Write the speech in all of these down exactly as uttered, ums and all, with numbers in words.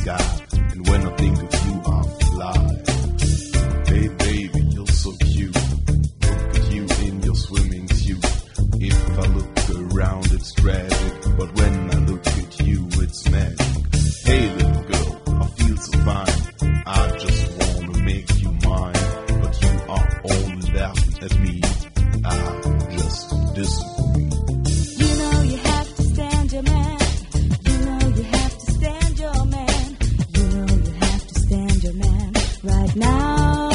sky. And when I think of you, I fly. Hey baby, you're so cute. Look at you in your swimming suit. If I look around, it's tragic, but when I look at you, it's magic. Hey little girl, I feel so fine. I just wanna make you mine, but you are only laughing at me. I just disagree. You know you have to stand your man. You know you have to stand your man. You know you have to stand your man right now.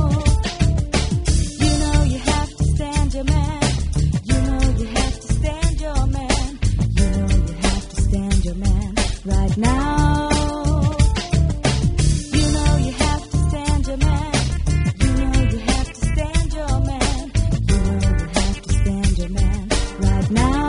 You know you have to stand your man. You know you have to stand your man. You know you have to stand your man right now. You know you have to stand your man. You know you have to stand your man. You know you have to stand your man right now.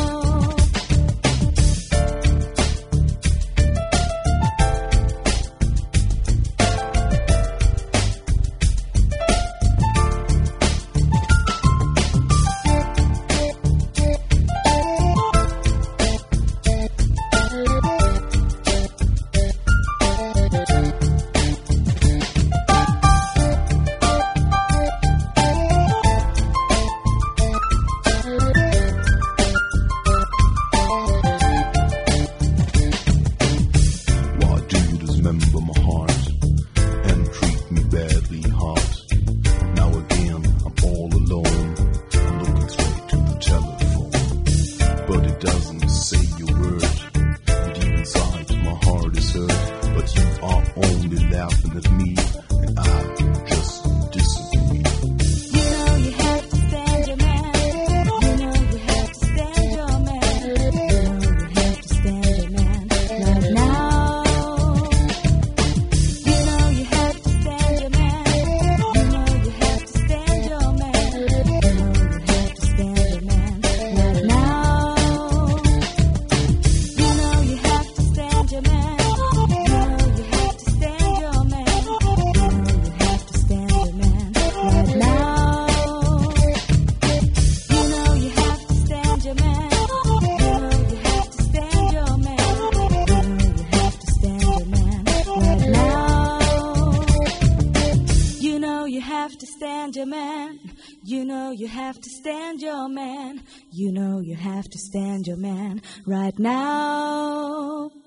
Why do you dismember my heart and treat me badly, heart? Now again, I'm all alone. I'm looking straight to the telephone, but it doesn't say a word. And deep inside, my heart is hurt, but you are only laughing at me, and I just disagree. You know you have to stand your man. You know you have to stand your man. You know you have to stand your man right now. You know you have to stand your man. You know you have to stand your man. You know you have to stand your man right now. You know you have to stand your man. You know you have to stand your man. You know you have to stand your man right now. You know you have to stand your man. You know you have to stand your man. You know you have to stand your man right now. You know you have to stand your man. You know you have to stand your man. You know you have to stand your man right now.